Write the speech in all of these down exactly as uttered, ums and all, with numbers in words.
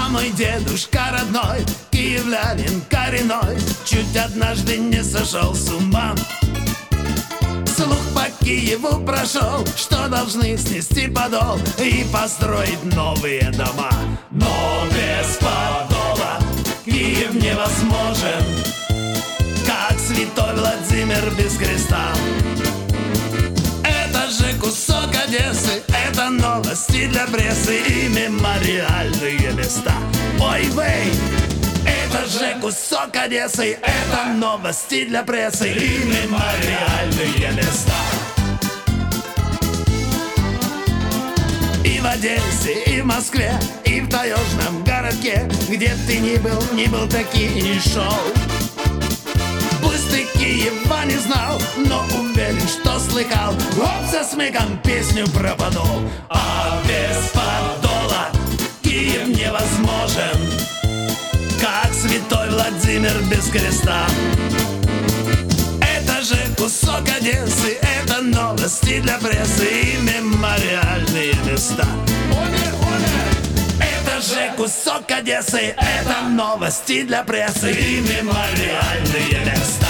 мой дедушка родной, киевлянин коренной, чуть однажды не сошел с ума. Слух по Киеву прошел, что должны снести подол и построить новые дома. Но без подола Киев невозможен, как святой Владимир без креста. Это же кусок Одессы, это новости для прессы и мемориальные места. Ой, вей! Это же кусок Одессы, это новости для прессы и мемориальные места. И в Одессе, и в Москве, и в таежном городке, где ты ни был, ни был таки не шел. Пусть ты Киева не знал, но уверен, что слыхал оп, за смыком песню про подол. А без подола Киев невозможен, как святой Владимир без креста. Это же кусок Одессы, это новости для прессы и мемориальные места. Это же кусок Одессы, это новости для прессы и мемориальные места.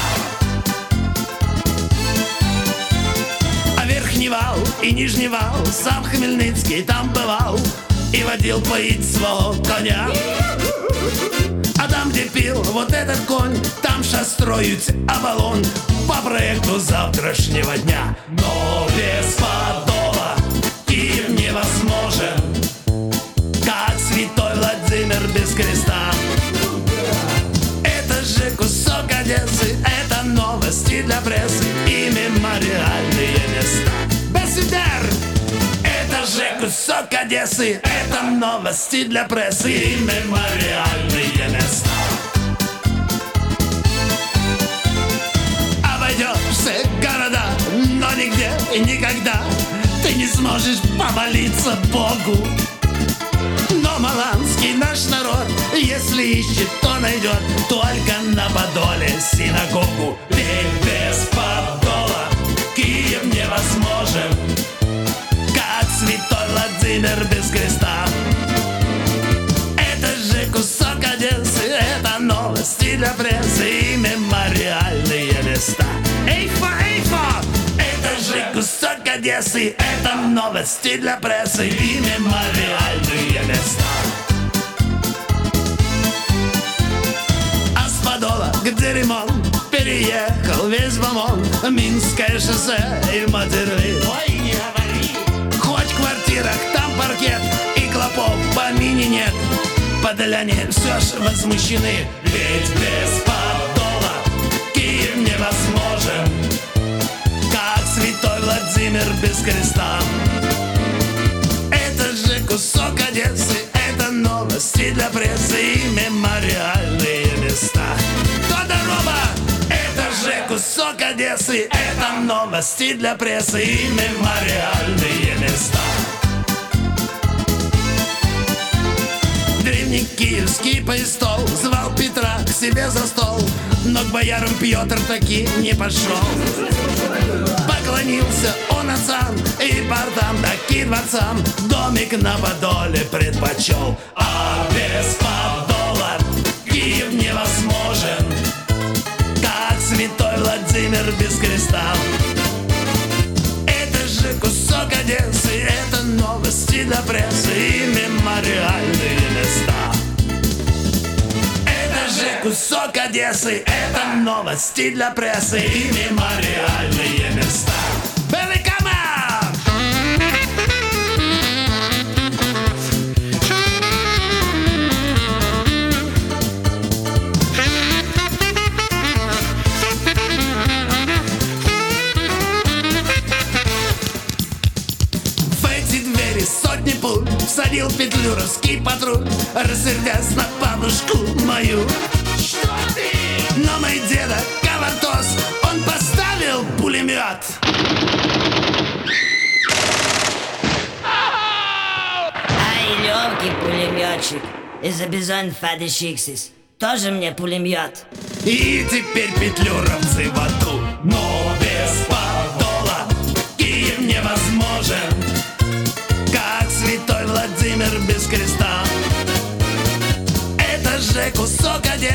А Верхний Вал и Нижний Вал, сам Хмельницкий там бывал и водил поить своего коня. А там, где пил вот этот конь, там щас строють Авалон по проекту завтрашнего дня. Но без подола Киев невозможен, как святой Владимир без креста. Это же кусок Одессы, это новости для прессы и мемориальные места. Беседер! Это же кусок Одессы, это новости для прессы и мемориальные места. Обойдешься города, но нигде и никогда ты не сможешь помолиться Богу. Но маланский наш народ, если ищет, то найдет только на Подоле синагогу. Ведь без подола Киев невозможен, как святой Владимир без креста. Это же кусок Одессы, это новости для прессы и мемориальные места. Эйфа, эйфа! Это же кусок Одессы, это новости для прессы и мемориальные места. А с Подола, где ремонт, переехал весь Бомон, Минское шоссе и Матерли. Ой, не говори! Хоть в квартирах там паркет и клопов в помине нет, подоляне все ж возмущены. Ведь без подола Киев невозможен, как святой Владимир без креста. Это же кусок Одессы, это новости для прессы и мемориальные места. Тодорова! Это же кусок Одессы, это новости для прессы и мемориальные места. Древний киевский престол звал Петра к себе за стол, но к боярам Петр таки не пошел. Поклонился он отцам и портам, таки дворцам, домик на Подоле предпочел. А без подола Киев невозможен, как святой Владимир без креста. Это же кусок Одессы, это новости для прессы и мемориальные места. Это же кусок Одессы, это новости для прессы и мемориальные места. Великама! Сотни пуль всадил петлюровский патруль, рассердясь на бабушку мою. Что ты? Но мой деда Кавартос, он поставил пулемет. Ай, легкий пулеметчик из Абизон Фадешиксис. Тоже мне пулемет. И теперь петлюровцы в аду. Но без подола Киев невозможен, как святой Владимир без креста.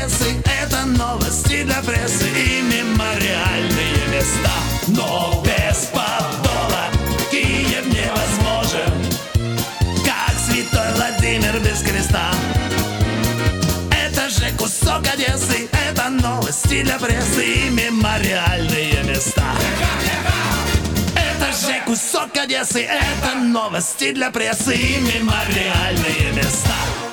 Одессы — это новости для прессы и мемориальные места. Но без подола Киев невозможен, как святой Владимир без креста. Это же кусок Одессы, это новости для прессы и мемориальные места. Это же кусок Одессы, это новости для прессы и мемориальные места.